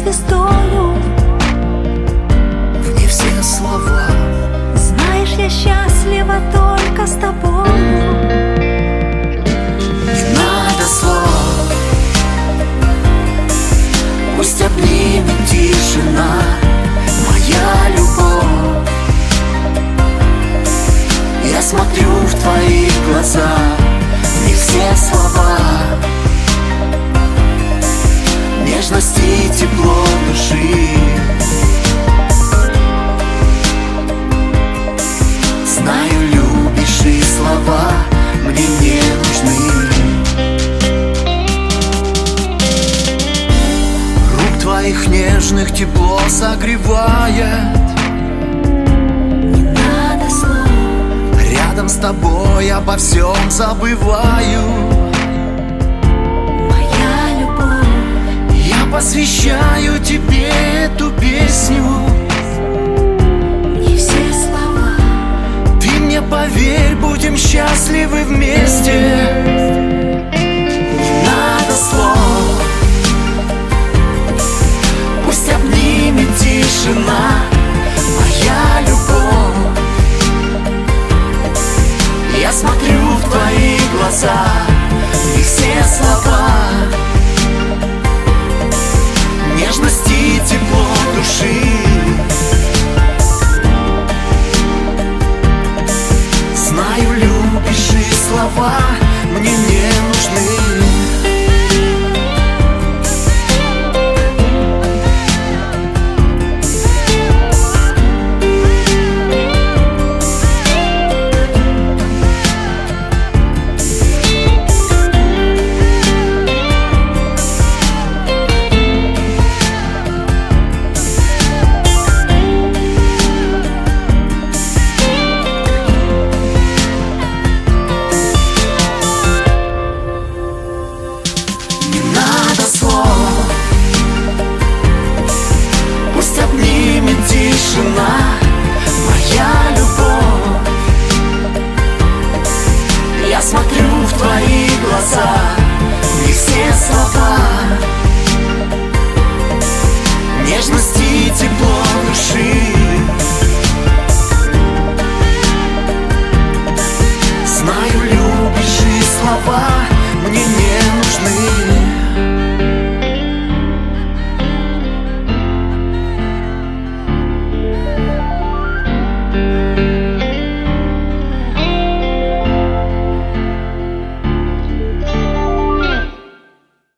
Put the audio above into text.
звездою. В ней все слова. Знаешь, я счастлива только с тобою. Не надо слов, пусть обнимет тишина. Моя любовь, я смотрю в твои глаза, в них все слова. Нежность и тепло души. Знаю, любишь, и слова мне не нужны. Рук твоих нежных тепло согревает. Не надо слов, Рядом с тобой обо всем забываю. моя любовь, Я посвящаю тебе эту песню. не все слова. Ты мне поверь, будем счастливы вместе. Не надо слов, пусть обнимет тишина. Моя любовь, я смотрю в твои глаза, и все слова. Нежность и тепло души. Знаю, любишь, и слова мне не нужны. Тишина, моя любовь, я смотрю в твои глаза, и все слова.